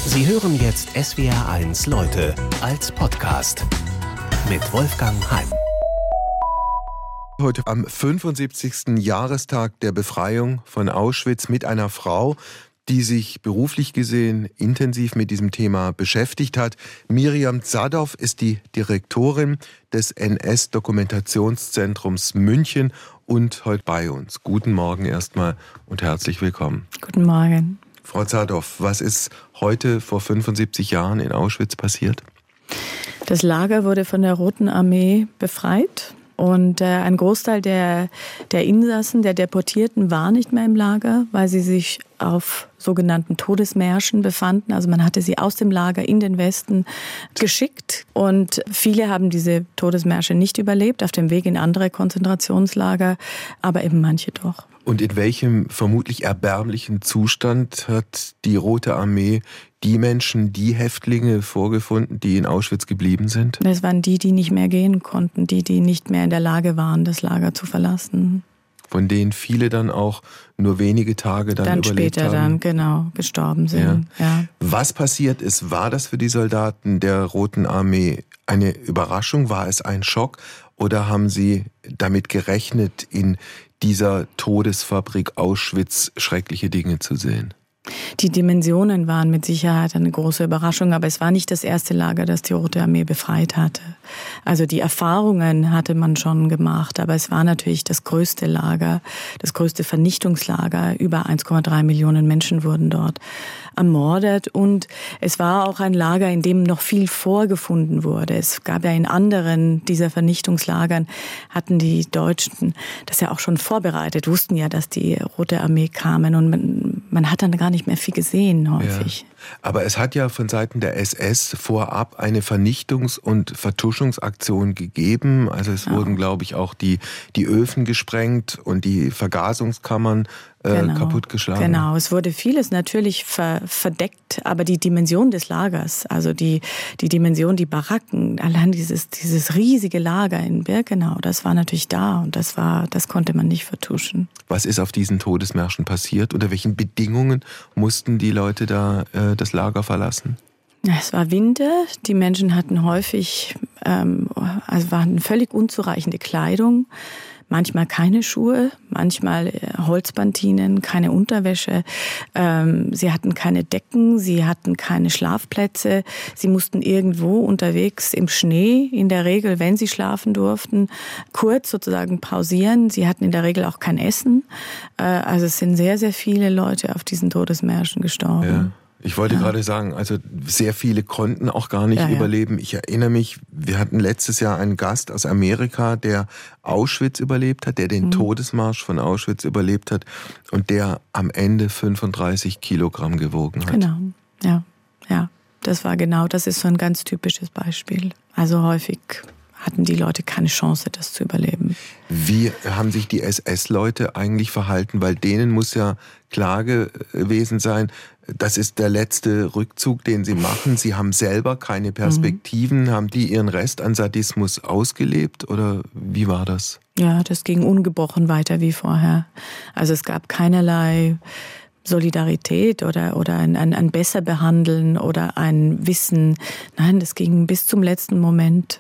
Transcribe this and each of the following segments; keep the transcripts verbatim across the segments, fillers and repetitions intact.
Sie hören jetzt S W R eins Leute als Podcast mit Wolfgang Heim. Heute am fünfundsiebzigsten Jahrestag der Befreiung von Auschwitz mit einer Frau, die sich beruflich gesehen intensiv mit diesem Thema beschäftigt hat. Miriam Zadov ist die Direktorin des N S-Dokumentationszentrums München und heute bei uns. Guten Morgen erstmal und herzlich willkommen. Guten Morgen. Frau Zadov, was ist heute vor fünfundsiebzig Jahren in Auschwitz passiert? Das Lager wurde von der Roten Armee befreit. Und äh, ein Großteil der, der Insassen, der Deportierten, war nicht mehr im Lager, weil sie sich auf sogenannten Todesmärschen befanden. Also man hatte sie aus dem Lager in den Westen geschickt. Und viele haben diese Todesmärsche nicht überlebt, auf dem Weg in andere Konzentrationslager, aber eben manche doch. Und in welchem vermutlich erbärmlichen Zustand hat die Rote Armee die Menschen, die Häftlinge vorgefunden, die in Auschwitz geblieben sind? Das waren die, die nicht mehr gehen konnten, die, die nicht mehr in der Lage waren, das Lager zu verlassen. Von denen viele dann auch nur wenige Tage dann, dann überlebt später haben? Dann, genau, gestorben sind. Ja. Ja. Was passiert ist, war das für die Soldaten der Roten Armee eine Überraschung? War es ein Schock? Oder haben sie damit gerechnet, in dieser Todesfabrik Auschwitz schreckliche Dinge zu sehen? Die Dimensionen waren mit Sicherheit eine große Überraschung, aber es war nicht das erste Lager, das die Rote Armee befreit hatte. Also die Erfahrungen hatte man schon gemacht, aber es war natürlich das größte Lager, das größte Vernichtungslager. Über eins Komma drei Millionen Menschen wurden dort ermordet und es war auch ein Lager, in dem noch viel vorgefunden wurde. Es gab ja in anderen dieser Vernichtungslagern, hatten die Deutschen das ja auch schon vorbereitet, wussten ja, dass die Rote Armee kamen und man, man hat dann gar nicht mehr viel gesehen häufig. Ja. Aber es hat ja von Seiten der S S vorab eine Vernichtungs- und Vertuschungsaktion gegeben. Also es ja. wurden, glaube ich, auch die, die Öfen gesprengt und die Vergasungskammern äh, genau. kaputtgeschlagen. Genau, es wurde vieles natürlich ver- verdeckt, aber die Dimension des Lagers, also die, die Dimension, die Baracken, allein dieses, dieses riesige Lager in Birkenau, das war natürlich da und das war, das konnte man nicht vertuschen. Was ist auf diesen Todesmärschen passiert? Unter welchen Bedingungen mussten die Leute da äh, das Lager verlassen? Es war Winter, die Menschen hatten häufig, ähm, also waren völlig unzureichende Kleidung, manchmal keine Schuhe, manchmal Holzpantinen, keine Unterwäsche. Ähm, sie hatten keine Decken, sie hatten keine Schlafplätze. Sie mussten irgendwo unterwegs im Schnee, in der Regel, wenn sie schlafen durften, kurz sozusagen pausieren. Sie hatten in der Regel auch kein Essen. Äh, also es sind sehr, sehr viele Leute auf diesen Todesmärschen gestorben. Ja. Ich wollte ja. gerade sagen, also sehr viele konnten auch gar nicht ja, überleben. Ich erinnere mich, wir hatten letztes Jahr einen Gast aus Amerika, der Auschwitz überlebt hat, der den mhm. Todesmarsch von Auschwitz überlebt hat und der am Ende fünfunddreißig Kilogramm gewogen hat. Genau, ja, ja. Das war genau, das ist so ein ganz typisches Beispiel. Also häufig hatten die Leute keine Chance, das zu überleben. Wie haben sich die S S-Leute eigentlich verhalten? Weil denen muss ja klar gewesen sein, das ist der letzte Rückzug, den sie machen. Sie haben selber keine Perspektiven. Mhm. Haben die ihren Rest an Sadismus ausgelebt oder wie war das? Ja, das ging ungebrochen weiter wie vorher. Also es gab keinerlei Solidarität oder, oder ein, ein, ein besser behandeln oder ein Wissen. Nein, das ging bis zum letzten Moment.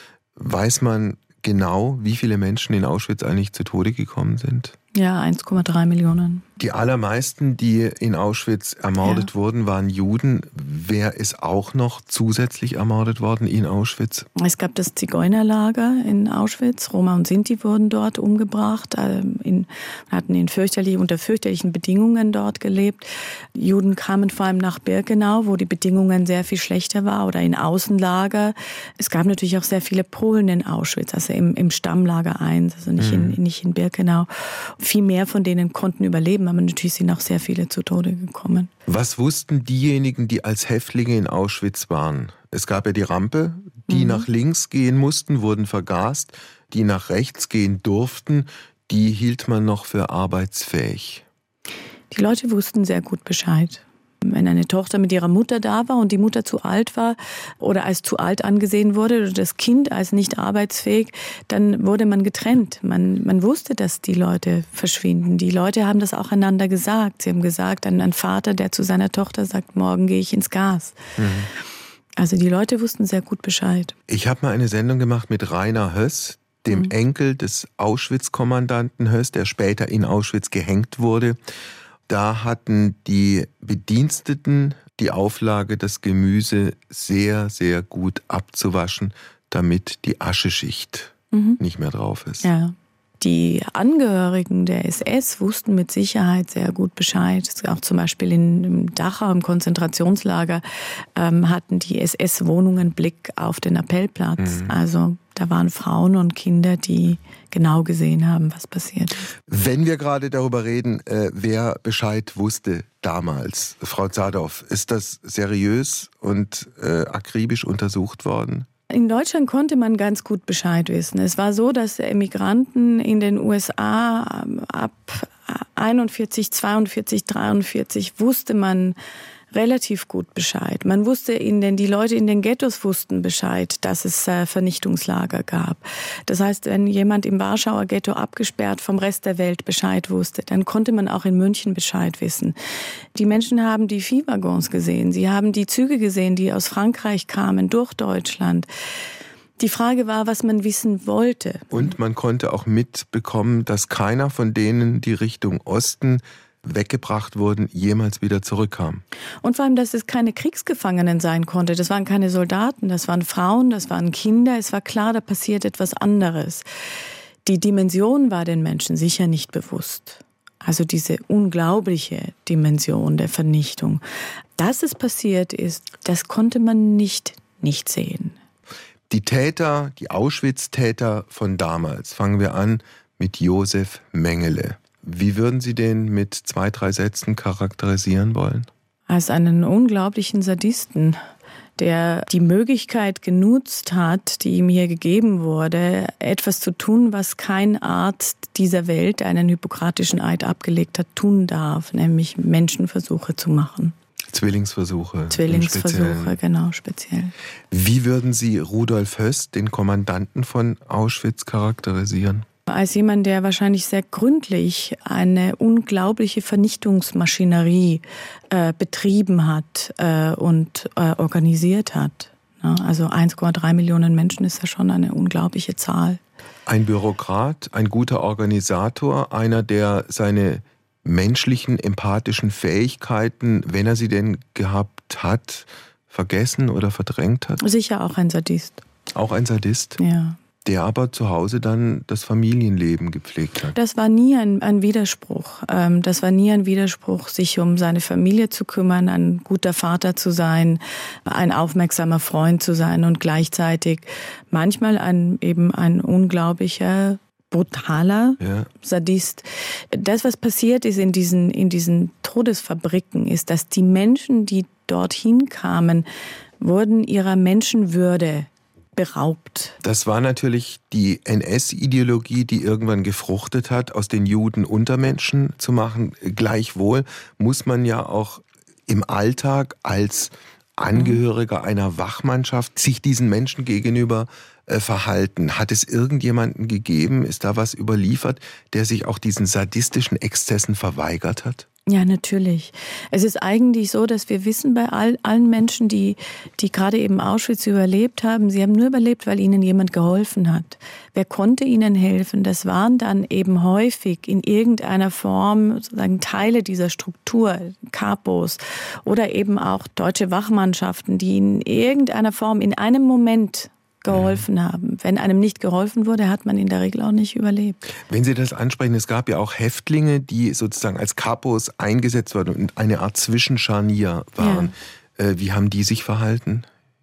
Weiß man genau, wie viele Menschen in Auschwitz eigentlich zu Tode gekommen sind? Ja, eins Komma drei Millionen. Die allermeisten, die in Auschwitz ermordet ja. wurden, waren Juden. Wer ist auch noch zusätzlich ermordet worden in Auschwitz? Es gab das Zigeunerlager in Auschwitz. Roma und Sinti wurden dort umgebracht, in, hatten in fürchterlich, unter fürchterlichen Bedingungen dort gelebt. Juden kamen vor allem nach Birkenau, wo die Bedingungen sehr viel schlechter waren, oder in Außenlager. Es gab natürlich auch sehr viele Polen in Auschwitz, also im, im Stammlager eins, also nicht, mhm. in, nicht in Birkenau. Viel mehr von denen konnten überleben, aber natürlich sind auch sehr viele zu Tode gekommen. Was wussten diejenigen, die als Häftlinge in Auschwitz waren? Es gab ja die Rampe, die mhm. nach links gehen mussten, wurden vergast, die nach rechts gehen durften, die hielt man noch für arbeitsfähig. Die Leute wussten sehr gut Bescheid. Wenn eine Tochter mit ihrer Mutter da war und die Mutter zu alt war oder als zu alt angesehen wurde oder das Kind als nicht arbeitsfähig, dann wurde man getrennt. Man, man wusste, dass die Leute verschwinden. Die Leute haben das auch einander gesagt. Sie haben gesagt, ein, ein Vater, der zu seiner Tochter sagt, morgen gehe ich ins Gas. Mhm. Also die Leute wussten sehr gut Bescheid. Ich habe mal eine Sendung gemacht mit Rainer Höss, dem mhm. Enkel des Auschwitz-Kommandanten Höss, der später in Auschwitz gehängt wurde. Da hatten die Bediensteten die Auflage, das Gemüse sehr, sehr gut abzuwaschen, damit die Ascheschicht mhm. nicht mehr drauf ist. Ja. Die Angehörigen der S S wussten mit Sicherheit sehr gut Bescheid. Auch zum Beispiel in Dachau im Konzentrationslager ähm, hatten die S S-Wohnungen Blick auf den Appellplatz. Mhm. Also da waren Frauen und Kinder, die genau gesehen haben, was passiert ist. Wenn wir gerade darüber reden, äh, wer Bescheid wusste damals, Frau Zadov, ist das seriös und äh, akribisch untersucht worden? In Deutschland konnte man ganz gut Bescheid wissen. Es war so, dass Emigranten in den U S A ab einundvierzig, zweiundvierzig, dreiundvierzig wusste man relativ gut Bescheid. Man wusste in den, die Leute in den Ghettos wussten Bescheid, dass es äh, Vernichtungslager gab. Das heißt, wenn jemand im Warschauer Ghetto abgesperrt vom Rest der Welt Bescheid wusste, dann konnte man auch in München Bescheid wissen. Die Menschen haben die Viehwaggons gesehen, sie haben die Züge gesehen, die aus Frankreich kamen, durch Deutschland. Die Frage war, was man wissen wollte. Und man konnte auch mitbekommen, dass keiner von denen, die Richtung Osten weggebracht wurden, jemals wieder zurückkam. Und vor allem, dass es keine Kriegsgefangenen sein konnte. Das waren keine Soldaten, das waren Frauen, das waren Kinder. Es war klar, da passiert etwas anderes. Die Dimension war den Menschen sicher nicht bewusst. Also diese unglaubliche Dimension der Vernichtung. Dass es passiert ist, das konnte man nicht nicht sehen. Die Täter, die Auschwitz-Täter von damals, fangen wir an mit Josef Mengele. Wie würden Sie den mit zwei, drei Sätzen charakterisieren wollen? Als einen unglaublichen Sadisten, der die Möglichkeit genutzt hat, die ihm hier gegeben wurde, etwas zu tun, was kein Arzt dieser Welt, der einen hippokratischen Eid abgelegt hat, tun darf, nämlich Menschenversuche zu machen. Zwillingsversuche. Zwillingsversuche, genau, speziell. Wie würden Sie Rudolf Höss, den Kommandanten von Auschwitz, charakterisieren? Als jemand, der wahrscheinlich sehr gründlich eine unglaubliche Vernichtungsmaschinerie äh, betrieben hat äh, und äh, organisiert hat. Ja, also eins Komma drei Millionen Menschen ist ja schon eine unglaubliche Zahl. Ein Bürokrat, ein guter Organisator, einer, der seine menschlichen, empathischen Fähigkeiten, wenn er sie denn gehabt hat, vergessen oder verdrängt hat? Sicher auch ein Sadist. Auch ein Sadist? Ja. Der aber zu Hause dann das Familienleben gepflegt hat. Das war nie ein, ein Widerspruch. Das war nie ein Widerspruch, sich um seine Familie zu kümmern, ein guter Vater zu sein, ein aufmerksamer Freund zu sein und gleichzeitig manchmal ein, eben ein unglaublicher, brutaler ja. Sadist. Das, was passiert ist in diesen, in diesen Todesfabriken, ist, dass die Menschen, die dorthin kamen, wurden ihrer Menschenwürde beraubt. Das war natürlich die N S-Ideologie, die irgendwann gefruchtet hat, aus den Juden Untermenschen zu machen. Gleichwohl muss man ja auch im Alltag als Angehöriger einer Wachmannschaft sich diesen Menschen gegenüber äh, verhalten. Hat es irgendjemanden gegeben, ist da was überliefert, der sich auch diesen sadistischen Exzessen verweigert hat? Ja, natürlich. Es ist eigentlich so, dass wir wissen bei all, allen Menschen, die, die gerade eben Auschwitz überlebt haben, sie haben nur überlebt, weil ihnen jemand geholfen hat. Wer konnte ihnen helfen? Das waren dann eben häufig in irgendeiner Form sozusagen Teile dieser Struktur, Kapos oder eben auch deutsche Wachmannschaften, die in irgendeiner Form in einem Moment geholfen haben. Wenn einem nicht geholfen wurde, hat man in der Regel auch nicht überlebt. Wenn Sie das ansprechen, es gab ja auch Häftlinge, die sozusagen als Kapos eingesetzt wurden und eine Art Zwischenscharnier waren. Ja. Wie haben die sich verhalten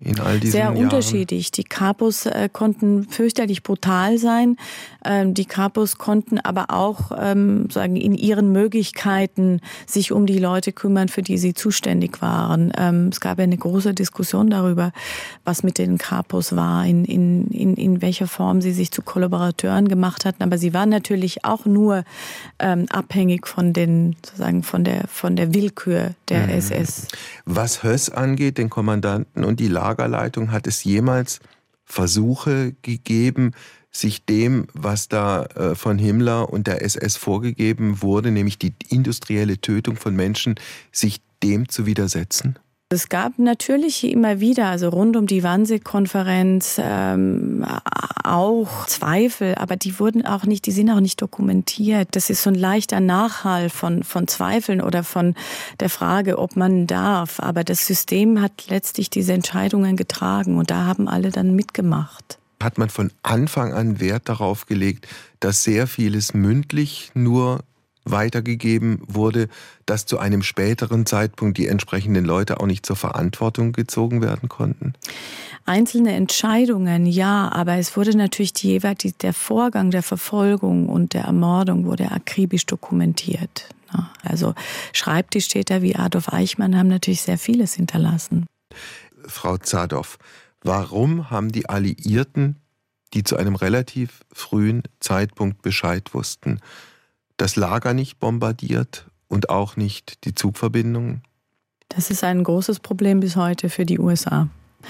in all diesen Sehr Jahren? unterschiedlich. Die Kapos äh, konnten fürchterlich brutal sein. Ähm, die Kapos konnten aber auch ähm, sagen in ihren Möglichkeiten sich um die Leute kümmern, für die sie zuständig waren. Ähm, es gab ja eine große Diskussion darüber, was mit den Kapos war, in, in, in, in welcher Form sie sich zu Kollaborateuren gemacht hatten. Aber sie waren natürlich auch nur ähm, abhängig von den, sozusagen von der, von der Willkür der mhm. S S. Was Höss angeht, den Kommandanten und die Lagerleitung, hat es jemals Versuche gegeben, sich dem, was da äh, von Himmler und der S S vorgegeben wurde, nämlich die industrielle Tötung von Menschen, sich dem zu widersetzen? Es gab natürlich immer wieder, also rund um die Wannsee-Konferenz, ähm, auch Zweifel, aber die wurden auch nicht, die sind auch nicht dokumentiert. Das ist so ein leichter Nachhall von, von Zweifeln oder von der Frage, ob man darf. Aber das System hat letztlich diese Entscheidungen getragen und da haben alle dann mitgemacht. Hat man von Anfang an Wert darauf gelegt, dass sehr vieles mündlich nur weitergegeben wurde, dass zu einem späteren Zeitpunkt die entsprechenden Leute auch nicht zur Verantwortung gezogen werden konnten? Einzelne Entscheidungen, ja, aber es wurde natürlich die, der Vorgang der Verfolgung und der Ermordung wurde akribisch dokumentiert. Also Schreibtischtäter wie Adolf Eichmann haben natürlich sehr vieles hinterlassen. Frau Zadov, warum haben die Alliierten, die zu einem relativ frühen Zeitpunkt Bescheid wussten, das Lager nicht bombardiert und auch nicht die Zugverbindungen? Das ist ein großes Problem bis heute für die U S A.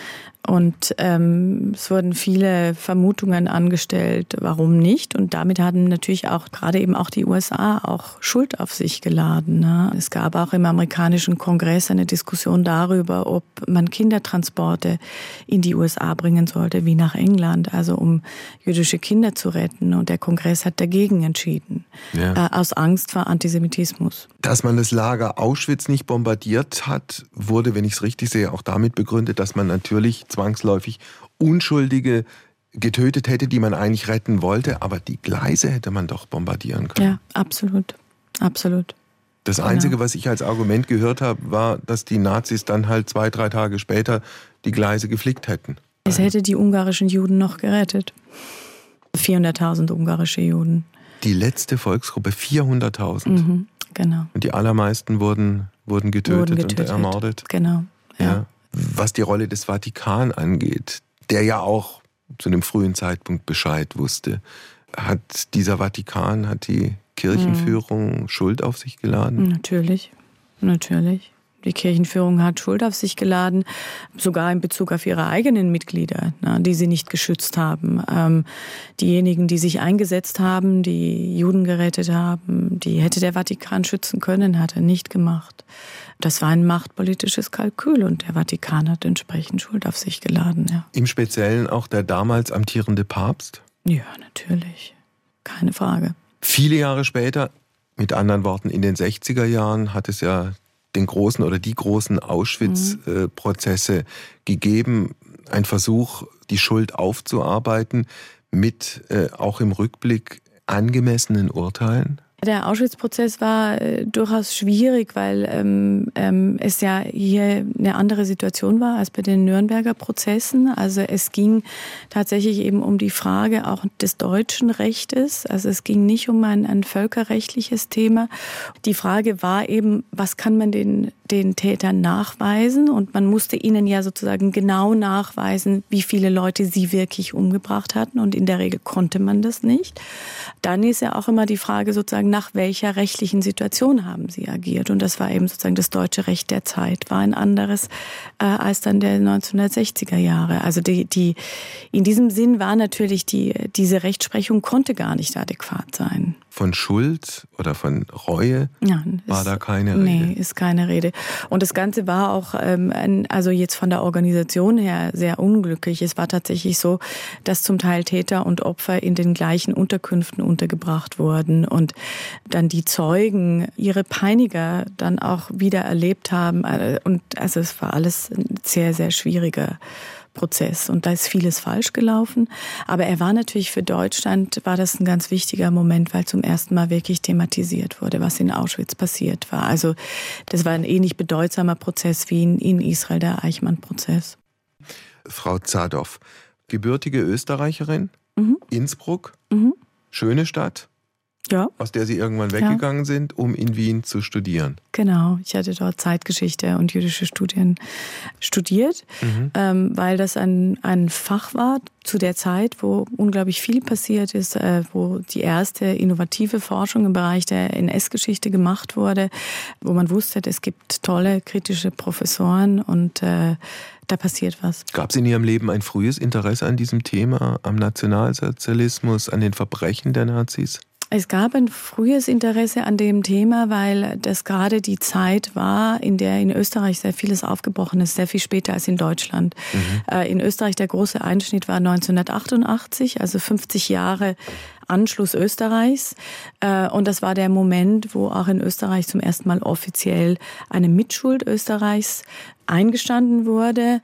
Und ähm, es wurden viele Vermutungen angestellt, warum nicht. Und damit hatten natürlich auch gerade eben auch die U S A auch Schuld auf sich geladen. Ne? Es gab auch im amerikanischen Kongress eine Diskussion darüber, ob man Kindertransporte in die U S A bringen sollte, wie nach England, also um jüdische Kinder zu retten. Und der Kongress hat dagegen entschieden, ja. äh, aus Angst vor Antisemitismus. Dass man das Lager Auschwitz nicht bombardiert hat, wurde, wenn ich es richtig sehe, auch damit begründet, dass man natürlich zwangsläufig Unschuldige getötet hätte, die man eigentlich retten wollte, aber die Gleise hätte man doch bombardieren können. Ja, absolut, absolut. Das Einzige, was ich als Argument gehört habe, war, dass die Nazis dann halt zwei, drei Tage später die Gleise geflickt hätten. Es hätte die ungarischen Juden noch gerettet. vierhunderttausend ungarische Juden. Die letzte Volksgruppe, vierhunderttausend. Mhm, genau. Und die allermeisten wurden, wurden, getötet wurden getötet und ermordet. Genau, ja. ja. Was die Rolle des Vatikan angeht, der ja auch zu einem frühen Zeitpunkt Bescheid wusste, hat dieser Vatikan, hat die Kirchenführung mhm. Schuld auf sich geladen? Natürlich, natürlich. Die Kirchenführung hat Schuld auf sich geladen, sogar in Bezug auf ihre eigenen Mitglieder, na, die sie nicht geschützt haben. Ähm, diejenigen, die sich eingesetzt haben, die Juden gerettet haben, die hätte der Vatikan schützen können, hat er nicht gemacht. Das war ein machtpolitisches Kalkül und der Vatikan hat entsprechend Schuld auf sich geladen. Ja. Im Speziellen auch der damals amtierende Papst? Ja, natürlich. Keine Frage. Viele Jahre später, mit anderen Worten in den sechziger Jahren, hat es ja den großen oder die großen Auschwitz-Prozesse mhm. gegeben. Ein Versuch, die Schuld aufzuarbeiten mit äh, auch im Rückblick angemessenen Urteilen? Der Auschwitz-Prozess war äh, durchaus schwierig, weil ähm, ähm, es ja hier eine andere Situation war als bei den Nürnberger Prozessen. Also es ging tatsächlich eben um die Frage auch des deutschen Rechtes. Also es ging nicht um ein, ein völkerrechtliches Thema. Die Frage war eben, was kann man den den Tätern nachweisen? Und man musste ihnen ja sozusagen genau nachweisen, wie viele Leute sie wirklich umgebracht hatten. Und in der Regel konnte man das nicht. Dann ist ja auch immer die Frage sozusagen, nach welcher rechtlichen Situation haben sie agiert? Und das war eben sozusagen das deutsche Recht der Zeit, war ein anderes äh, als dann der neunzehnhundertsechziger Jahre. Also die, die, in diesem Sinn war natürlich die, diese Rechtsprechung konnte gar nicht adäquat sein. Von Schuld oder von Reue ja, war ist, da keine Rede? Nee, ist keine Rede. Und das Ganze war auch, ähm, also jetzt von der Organisation her sehr unglücklich. Es war tatsächlich so, dass zum Teil Täter und Opfer in den gleichen Unterkünften untergebracht wurden und dann die Zeugen ihre Peiniger dann auch wieder erlebt haben. Und also es war alles ein sehr, sehr schwieriger Prozess und da ist vieles falsch gelaufen. Aber er war natürlich für Deutschland, war das ein ganz wichtiger Moment, weil zum ersten Mal wirklich thematisiert wurde, was in Auschwitz passiert war. Also das war ein ähnlich bedeutsamer Prozess wie in, in Israel der Eichmann-Prozess. Frau Zadov, gebürtige Österreicherin, mhm. Innsbruck, mhm. schöne Stadt, ja. aus der Sie irgendwann weggegangen ja. sind, um in Wien zu studieren. Genau, ich hatte dort Zeitgeschichte und jüdische Studien studiert, mhm. ähm, weil das ein, ein Fach war zu der Zeit, wo unglaublich viel passiert ist, äh, wo die erste innovative Forschung im Bereich der N S-Geschichte gemacht wurde, wo man wusste, es gibt tolle kritische Professoren und äh, da passiert was. Gab es in Ihrem Leben ein frühes Interesse an diesem Thema, am Nationalsozialismus, an den Verbrechen der Nazis? Es gab ein frühes Interesse an dem Thema, weil das gerade die Zeit war, in der in Österreich sehr vieles aufgebrochen ist, sehr viel später als in Deutschland. Mhm. In Österreich der große Einschnitt war neunzehnhundertachtundachtzig, also fünfzig Jahre Anschluss Österreichs. Und das war der Moment, wo auch in Österreich zum ersten Mal offiziell eine Mitschuld Österreichs eingestanden wurde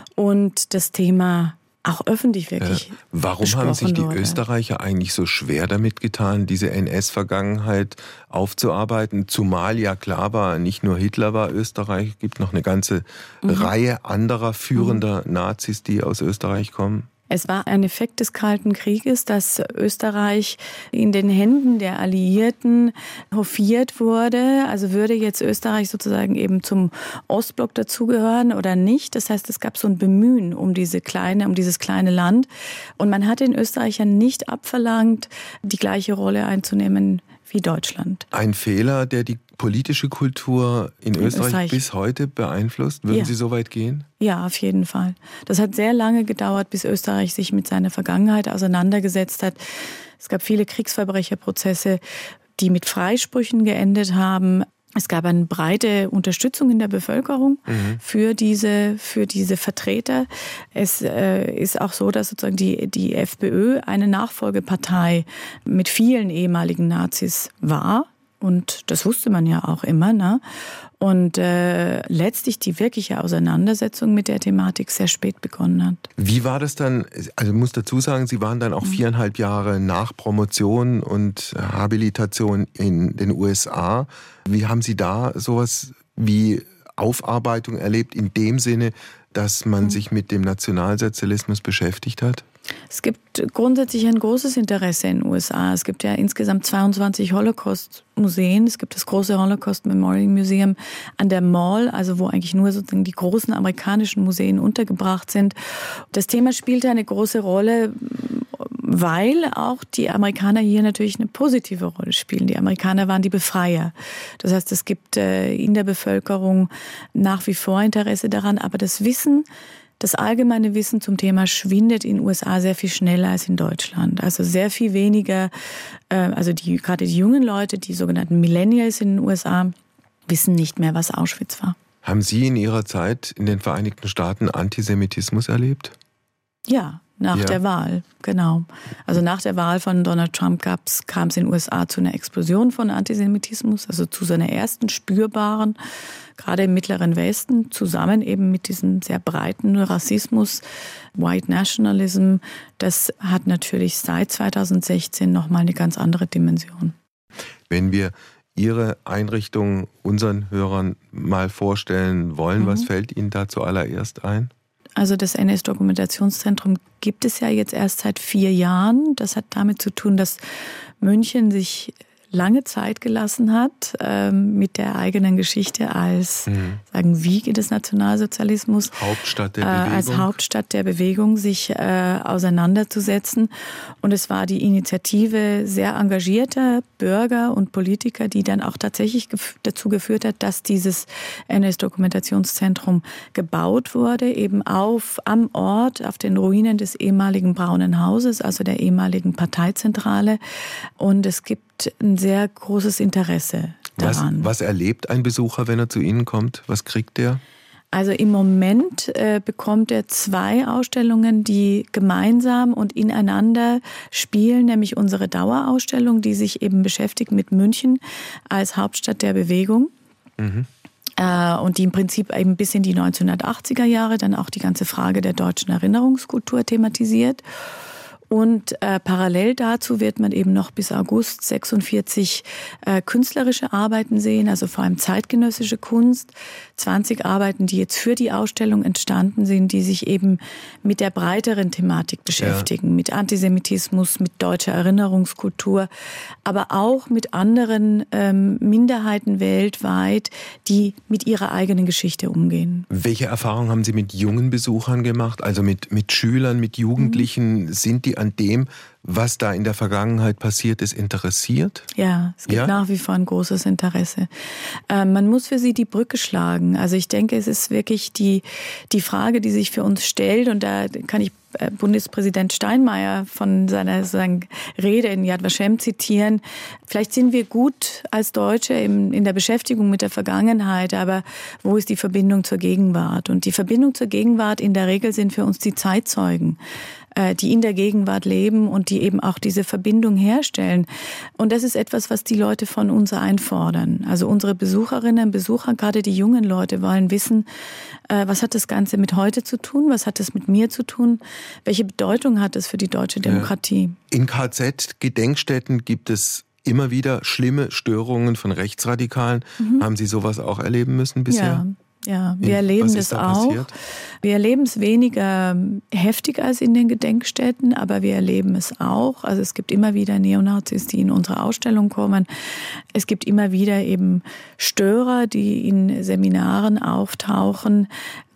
und das Thema auch öffentlich wirklich äh, Warum haben sich die wurde. Österreicher eigentlich so schwer damit getan, diese N S-Vergangenheit aufzuarbeiten? Zumal ja klar war, nicht nur Hitler war Österreich, es gibt noch eine ganze mhm. Reihe anderer führender mhm. Nazis, die aus Österreich kommen. Es war ein Effekt des Kalten Krieges, dass Österreich in den Händen der Alliierten hofiert wurde. Also würde jetzt Österreich sozusagen eben zum Ostblock dazugehören oder nicht. Das heißt, es gab so ein Bemühen um diese kleine, um dieses kleine Land. Und man hat den Österreichern nicht abverlangt, die gleiche Rolle einzunehmen wie Deutschland. Ein Fehler, der die politische Kultur in, in Österreich, Österreich bis heute beeinflusst? Würden ja. Sie so weit gehen? Ja, auf jeden Fall. Das hat sehr lange gedauert, bis Österreich sich mit seiner Vergangenheit auseinandergesetzt hat. Es gab viele Kriegsverbrecherprozesse, die mit Freisprüchen geendet haben. Es gab eine breite Unterstützung in der Bevölkerung mhm. für diese für diese Vertreter. Es äh, ist auch so, dass sozusagen die die FPÖ eine Nachfolgepartei mit vielen ehemaligen Nazis war. Und das wusste man ja auch immer, ne? Und äh, letztlich die wirkliche Auseinandersetzung mit der Thematik sehr spät begonnen hat. Wie war das dann? Also ich muss dazu sagen, Sie waren dann auch viereinhalb Jahre nach Promotion und Habilitation in den U S A. Wie haben Sie da sowas wie Aufarbeitung erlebt, in dem Sinne, dass man sich mit dem Nationalsozialismus beschäftigt hat? Es gibt grundsätzlich ein großes Interesse in den U S A. Es gibt ja insgesamt zweiundzwanzig Holocaust-Museen. Es gibt das große Holocaust Memorial Museum an der Mall, also wo eigentlich nur sozusagen die großen amerikanischen Museen untergebracht sind. Das Thema spielte eine große Rolle, weil auch die Amerikaner hier natürlich eine positive Rolle spielen. Die Amerikaner waren die Befreier. Das heißt, es gibt in der Bevölkerung nach wie vor Interesse daran, aber das Wissen, das allgemeine Wissen zum Thema schwindet in den U S A sehr viel schneller als in Deutschland. Also sehr viel weniger, also die, gerade die jungen Leute, die sogenannten Millennials in den U S A, wissen nicht mehr, was Auschwitz war. Haben Sie in Ihrer Zeit in den Vereinigten Staaten Antisemitismus erlebt? Ja. Nach ja. der Wahl, genau. Also nach der Wahl von Donald Trump gab's, kam es in den U S A zu einer Explosion von Antisemitismus, also zu seiner ersten spürbaren, gerade im Mittleren Westen, zusammen eben mit diesem sehr breiten Rassismus, White Nationalism. Das hat natürlich seit zweitausendsechzehn nochmal eine ganz andere Dimension. Wenn wir Ihre Einrichtung unseren Hörern mal vorstellen wollen, mhm. was fällt Ihnen da zuallererst ein? Also das N S-Dokumentationszentrum gibt es ja jetzt erst seit vier Jahren. Das hat damit zu tun, dass München sich lange Zeit gelassen hat ähm, mit der eigenen Geschichte als mhm. sagen Wiege des Nationalsozialismus, Hauptstadt der äh, Bewegung. als Hauptstadt der Bewegung sich äh, auseinanderzusetzen. Und es war die Initiative sehr engagierter Bürger und Politiker, die dann auch tatsächlich gef- dazu geführt hat, dass dieses N S-Dokumentationszentrum gebaut wurde, eben auf am Ort, auf den Ruinen des ehemaligen Braunen Hauses, also der ehemaligen Parteizentrale. Und es gibt ein sehr großes Interesse daran. Was, was erlebt ein Besucher, wenn er zu Ihnen kommt? Was kriegt er? Also im Moment äh, bekommt er zwei Ausstellungen, die gemeinsam und ineinander spielen, nämlich unsere Dauerausstellung, die sich eben beschäftigt mit München als Hauptstadt der Bewegung. Mhm. Äh, und die im Prinzip eben bis in die neunzehnhundertachtziger Jahre dann auch die ganze Frage der deutschen Erinnerungskultur thematisiert. Und äh, parallel dazu wird man eben noch bis August sechsundvierzig äh, künstlerische Arbeiten sehen, also vor allem zeitgenössische Kunst. zwanzig Arbeiten, die jetzt für die Ausstellung entstanden sind, die sich eben mit der breiteren Thematik beschäftigen, ja. mit Antisemitismus, mit deutscher Erinnerungskultur, aber auch mit anderen ähm, Minderheiten weltweit, die mit ihrer eigenen Geschichte umgehen. Welche Erfahrungen haben Sie mit jungen Besuchern gemacht, also mit, mit Schülern, mit Jugendlichen? Mhm. Sind die an dem, was da in der Vergangenheit passiert ist, interessiert? Ja, es gibt ja? nach wie vor ein großes Interesse. Äh, man muss für sie die Brücke schlagen. Also ich denke, es ist wirklich die, die Frage, die sich für uns stellt, und da kann ich Bundespräsident Steinmeier von seiner sozusagen Rede in Yad Vashem zitieren. Vielleicht sind wir gut als Deutsche in, in der Beschäftigung mit der Vergangenheit, aber wo ist die Verbindung zur Gegenwart? Und die Verbindung zur Gegenwart in der Regel sind für uns die Zeitzeugen, die in der Gegenwart leben und die eben auch diese Verbindung herstellen. Und das ist etwas, was die Leute von uns einfordern. Also unsere Besucherinnen und Besucher, gerade die jungen Leute, wollen wissen, was hat das Ganze mit heute zu tun? Was hat das mit mir zu tun? Welche Bedeutung hat das für die deutsche Demokratie? In K Z-Gedenkstätten gibt es immer wieder schlimme Störungen von Rechtsradikalen. Mhm. Haben Sie sowas auch erleben müssen bisher? Ja. Ja, wir erleben das auch. Passiert? Wir erleben es weniger heftig als in den Gedenkstätten, aber wir erleben es auch. Also es gibt immer wieder Neonazis, die in unsere Ausstellung kommen. Es gibt immer wieder eben Störer, die in Seminaren auftauchen.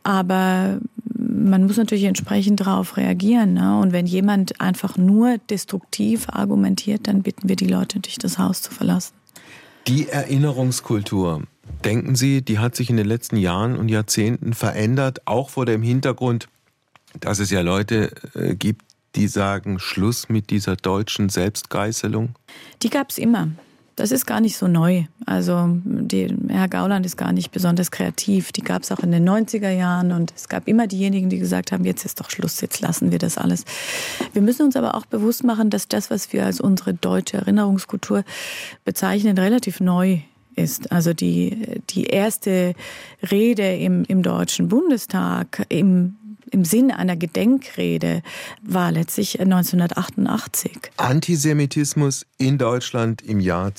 Aber man muss natürlich entsprechend darauf reagieren, ne? Und wenn jemand einfach nur destruktiv argumentiert, dann bitten wir die Leute natürlich, das Haus zu verlassen. Die Erinnerungskultur, denken Sie, die hat sich in den letzten Jahren und Jahrzehnten verändert, auch vor dem Hintergrund, dass es ja Leute äh, gibt, die sagen, Schluss mit dieser deutschen Selbstgeißelung? Die gab es immer. Das ist gar nicht so neu. Also die, Herr Gauland ist gar nicht besonders kreativ. Die gab es auch in den neunziger Jahren und es gab immer diejenigen, die gesagt haben, jetzt ist doch Schluss, jetzt lassen wir das alles. Wir müssen uns aber auch bewusst machen, dass das, was wir als unsere deutsche Erinnerungskultur bezeichnen, relativ neu ist. Also die, die erste Rede im, im Deutschen Bundestag im Im Sinn einer Gedenkrede war letztlich neunzehnhundertachtundachtzig. Antisemitismus in Deutschland im Jahr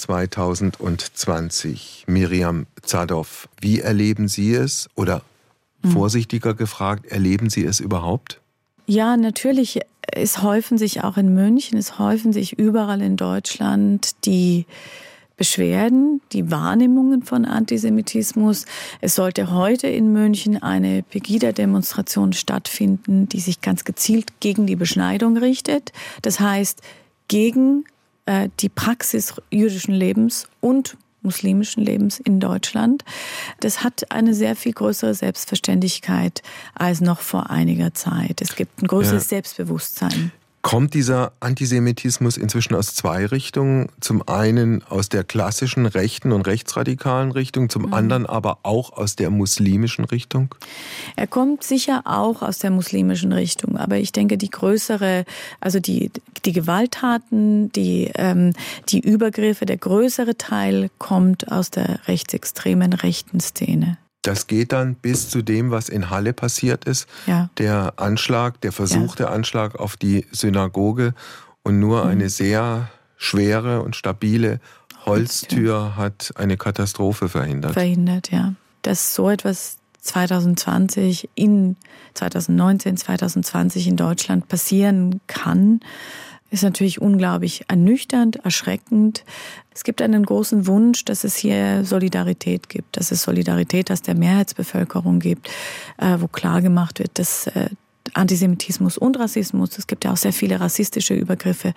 zweitausendzwanzig. Myriam Zadov, wie erleben Sie es? Oder vorsichtiger gefragt, erleben Sie es überhaupt? Ja, natürlich. Es häufen sich auch in München, es häufen sich überall in Deutschland die Beschwerden, die Wahrnehmungen von Antisemitismus. Es sollte heute in München eine Pegida-Demonstration stattfinden, die sich ganz gezielt gegen die Beschneidung richtet. Das heißt, gegen äh, die Praxis jüdischen Lebens und muslimischen Lebens in Deutschland. Das hat eine sehr viel größere Selbstverständlichkeit als noch vor einiger Zeit. Es gibt ein größeres ja. Selbstbewusstsein. Kommt dieser Antisemitismus inzwischen aus zwei Richtungen? Zum einen aus der klassischen rechten und rechtsradikalen Richtung, zum mhm. anderen aber auch aus der muslimischen Richtung? Er kommt sicher auch aus der muslimischen Richtung, aber ich denke, die größere, also die, die Gewalttaten, die, ähm, die Übergriffe, der größere Teil kommt aus der rechtsextremen rechten Szene. Das geht dann bis zu dem, was in Halle passiert ist. Ja. Der Anschlag, der versuchte ja. Anschlag auf die Synagoge. Und nur mhm. eine sehr schwere und stabile Holztür hat eine Katastrophe verhindert. Verhindert, ja. Dass so etwas zweitausendzwanzig, in zweitausendneunzehn, zweitausendzwanzig in Deutschland passieren kann, ist natürlich unglaublich ernüchternd, erschreckend. Es gibt einen großen Wunsch, dass es hier Solidarität gibt, dass es Solidarität aus der Mehrheitsbevölkerung gibt, wo klar gemacht wird, dass Antisemitismus und Rassismus, es gibt ja auch sehr viele rassistische Übergriffe,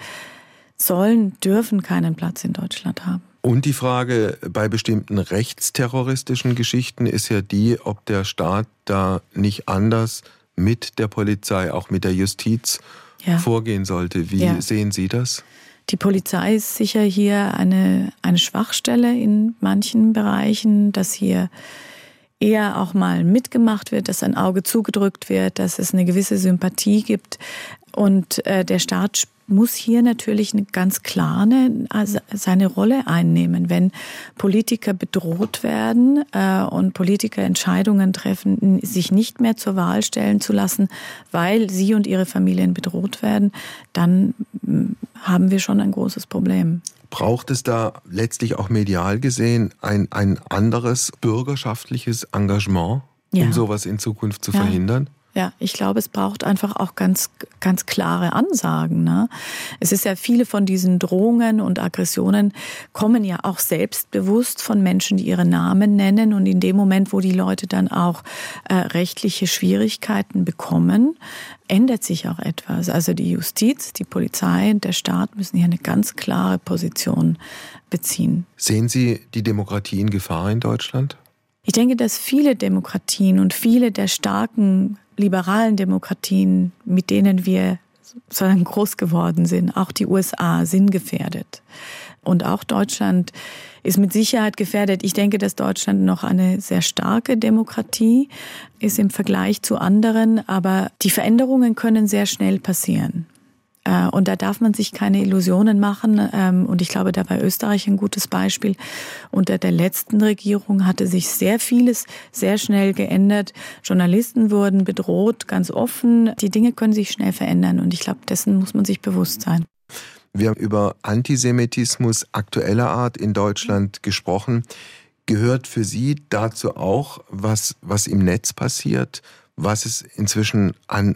sollen, dürfen keinen Platz in Deutschland haben. Und die Frage bei bestimmten rechtsterroristischen Geschichten ist ja die, ob der Staat da nicht anders mit der Polizei, auch mit der Justiz, Ja. vorgehen sollte. Wie ja. sehen Sie das? Die Polizei ist sicher hier eine, eine Schwachstelle in manchen Bereichen, dass hier eher auch mal mitgemacht wird, dass ein Auge zugedrückt wird, dass es eine gewisse Sympathie gibt. Und äh, der Staat muss hier natürlich eine ganz klare also seine Rolle einnehmen. Wenn Politiker bedroht werden äh, und Politiker Entscheidungen treffen, sich nicht mehr zur Wahl stellen zu lassen, weil sie und ihre Familien bedroht werden, dann haben wir schon ein großes Problem. Braucht es da letztlich auch medial gesehen ein, ein anderes bürgerschaftliches Engagement, um ja. sowas in Zukunft zu ja. verhindern? Ja, ich glaube, es braucht einfach auch ganz, ganz klare Ansagen. Ne? Es ist ja viele von diesen Drohungen und Aggressionen kommen ja auch selbstbewusst von Menschen, die ihre Namen nennen. Und in dem Moment, wo die Leute dann auch äh, rechtliche Schwierigkeiten bekommen, ändert sich auch etwas. Also die Justiz, die Polizei und der Staat müssen hier eine ganz klare Position beziehen. Sehen Sie die Demokratie in Gefahr in Deutschland? Ich denke, dass viele Demokratien und viele der starken liberalen Demokratien, mit denen wir sozusagen groß geworden sind, auch die U S A, sind gefährdet. Und auch Deutschland ist mit Sicherheit gefährdet. Ich denke, dass Deutschland noch eine sehr starke Demokratie ist im Vergleich zu anderen, aber die Veränderungen können sehr schnell passieren. Und da darf man sich keine Illusionen machen. Und ich glaube, da war Österreich ein gutes Beispiel. Unter der letzten Regierung hatte sich sehr vieles sehr schnell geändert. Journalisten wurden bedroht, ganz offen. Die Dinge können sich schnell verändern. Und ich glaube, dessen muss man sich bewusst sein. Wir haben über Antisemitismus aktueller Art in Deutschland gesprochen. Gehört für Sie dazu auch, was, was im Netz passiert, was es inzwischen an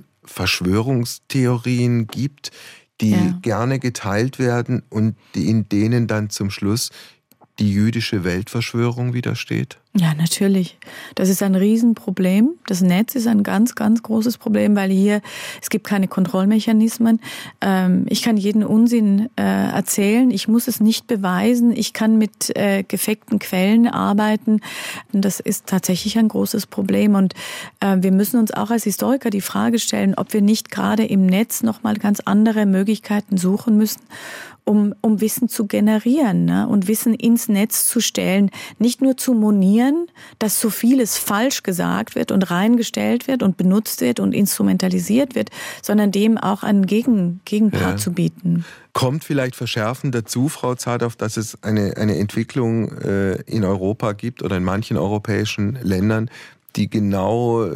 Verschwörungstheorien gibt, die ja. gerne geteilt werden und die in denen dann zum Schluss die jüdische Weltverschwörung widersteht? Ja, natürlich. Das ist ein Riesenproblem. Das Netz ist ein ganz, ganz großes Problem, weil hier, es gibt keine Kontrollmechanismen. Ich kann jeden Unsinn erzählen. Ich muss es nicht beweisen. Ich kann mit gefakten Quellen arbeiten. Das ist tatsächlich ein großes Problem. Und wir müssen uns auch als Historiker die Frage stellen, ob wir nicht gerade im Netz nochmal ganz andere Möglichkeiten suchen müssen, um, um Wissen zu generieren, ne? Und Wissen ins Netz zu stellen, nicht nur zu monieren, dass so vieles falsch gesagt wird und reingestellt wird und benutzt wird und instrumentalisiert wird, sondern dem auch einen Gegen, Gegenpart ja. zu bieten. Kommt vielleicht verschärfend dazu, Frau Zadov, dass es eine, eine Entwicklung äh, in Europa gibt oder in manchen europäischen Ländern, die genau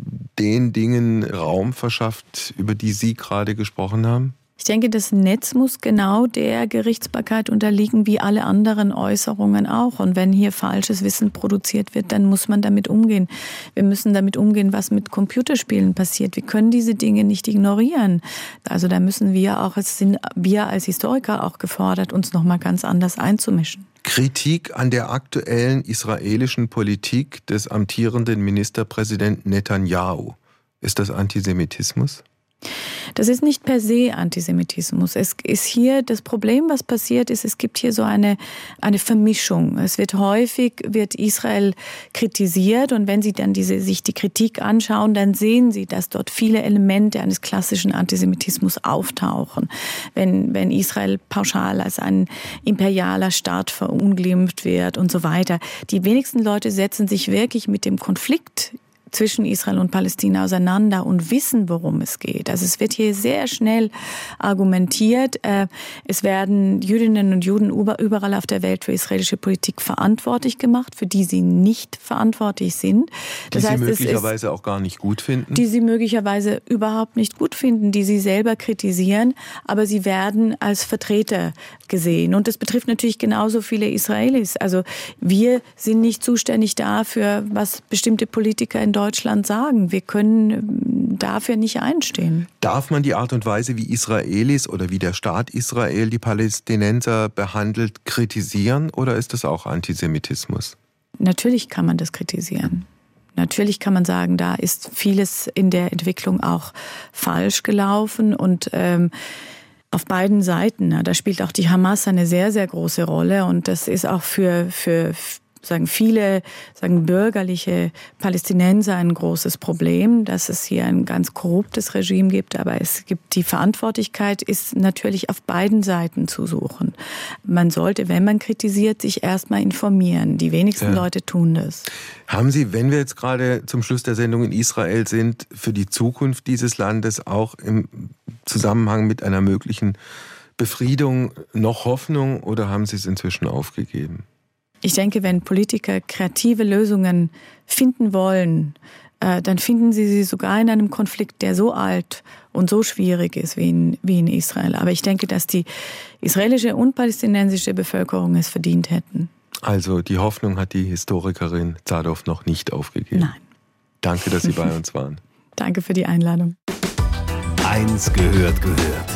den Dingen Raum verschafft, über die Sie gerade gesprochen haben? Ich denke, das Netz muss genau der Gerichtsbarkeit unterliegen, wie alle anderen Äußerungen auch. Und wenn hier falsches Wissen produziert wird, dann muss man damit umgehen. Wir müssen damit umgehen, was mit Computerspielen passiert. Wir können diese Dinge nicht ignorieren. Also da müssen wir auch, es sind wir als Historiker auch gefordert, uns nochmal ganz anders einzumischen. Kritik an der aktuellen israelischen Politik des amtierenden Ministerpräsidenten Netanyahu. Ist das Antisemitismus? Das ist nicht per se Antisemitismus. Es ist hier das Problem, was passiert ist, es gibt hier so eine, eine Vermischung. Es wird häufig, wird Israel kritisiert und wenn Sie dann diese, sich die Kritik anschauen, dann sehen Sie, dass dort viele Elemente eines klassischen Antisemitismus auftauchen. Wenn, wenn Israel pauschal als ein imperialer Staat verunglimpft wird und so weiter. Die wenigsten Leute setzen sich wirklich mit dem Konflikt zwischen Israel und Palästina auseinander und wissen, worum es geht. Also es wird hier sehr schnell argumentiert. Es werden Jüdinnen und Juden überall auf der Welt für israelische Politik verantwortlich gemacht, für die sie nicht verantwortlich sind. Das die heißt, sie möglicherweise auch gar nicht gut finden? Die sie möglicherweise überhaupt nicht gut finden, die sie selber kritisieren, aber sie werden als Vertreter gesehen. Und das betrifft natürlich genauso viele Israelis. Also wir sind nicht zuständig dafür, was bestimmte Politiker in Deutschland Deutschland sagen. Wir können dafür nicht einstehen. Darf man die Art und Weise, wie Israelis oder wie der Staat Israel die Palästinenser behandelt, kritisieren oder ist das auch Antisemitismus? Natürlich kann man das kritisieren. Natürlich kann man sagen, da ist vieles in der Entwicklung auch falsch gelaufen und ähm, auf beiden Seiten. Da spielt auch die Hamas eine sehr, sehr große Rolle und das ist auch für für sagen viele sagen bürgerliche Palästinenser ein großes Problem, dass es hier ein ganz korruptes Regime gibt, aber es gibt die Verantwortlichkeit ist natürlich auf beiden Seiten zu suchen. Man sollte, wenn man kritisiert, sich erstmal informieren. Die wenigsten ja. Leute tun das. Haben Sie, wenn wir jetzt gerade zum Schluss der Sendung in Israel sind, für die Zukunft dieses Landes auch im Zusammenhang mit einer möglichen Befriedung noch Hoffnung oder haben Sie es inzwischen aufgegeben? Ich denke, wenn Politiker kreative Lösungen finden wollen, äh, dann finden sie sie sogar in einem Konflikt, der so alt und so schwierig ist wie in, wie in Israel. Aber ich denke, dass die israelische und palästinensische Bevölkerung es verdient hätten. Also die Hoffnung hat die Historikerin Zadov noch nicht aufgegeben. Nein. Danke, dass Sie bei uns waren. Danke für die Einladung. Eins gehört gehört.